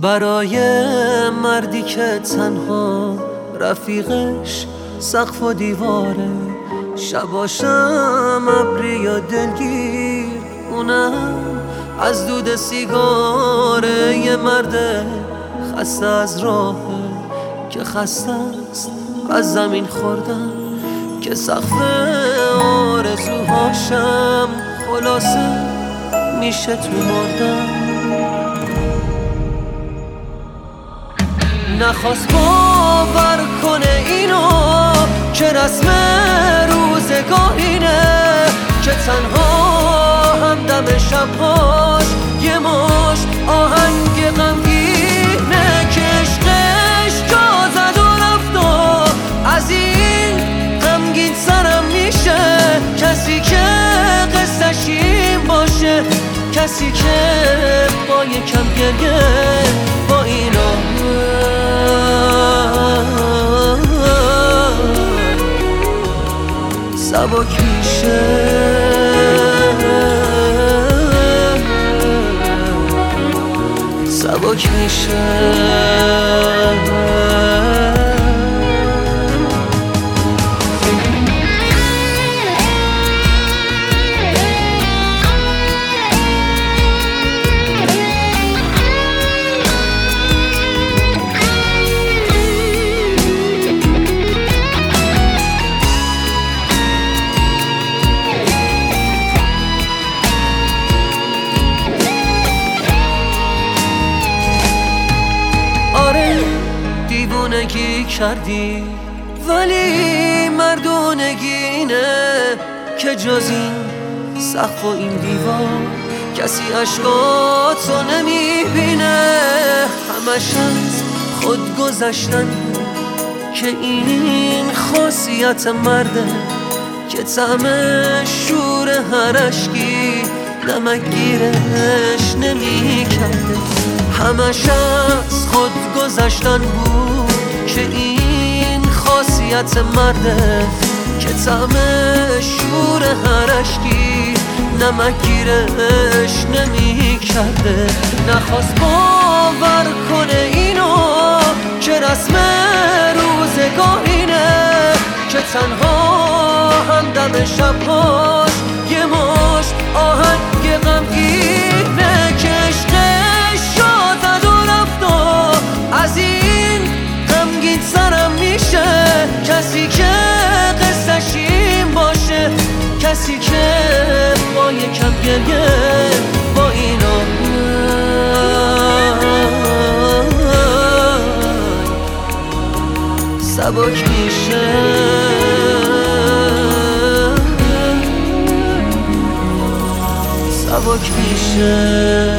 برای مردی که تنها رفیقش سقف و دیواره، شباشم ابری یا دلگیر، اونم از دود سیگاره. یه مرد خسته از راهه که خسته است از زمین خوردن، که سقف آرزوهاشم خلاصه میشه تو مردن. نخواست باور کنه اینو که رسم روزگار اینه، که تنها همدم شبهاش یه مشت آهنگ غمگینه، که عشقش جا زد و رفت و از این غمگین سرم میشه. کسی که قصه‌ش این باشه، کسی که با یکم گریه با اینا سبک میشه. سبک میشه. دیوونگی کردی ولی مردونگی اینه، که جز این سقف و این دیوار کسی عشقاتو نمیبینه. همش از خود گذشتن که این خاصیت مرده، که طعم شور هر اشکی نمکگیرش نمیکرده. همش از خود گذشتن بود که این خاصیت مرده، که طعم شور هر اشکی نمکگیرش نمیکرده. نخواست باور کنه اینو که رسم روزگار اینه، که تنها همدم شبهاش یه مشت آهنگ غمگینه، که عشقش جا زد و رفت و از این غمگین سرم میشه. کسی که قصه‌ش این باشه، کسی که با یکم گریه با اینا سبک میشه. سبک میشه.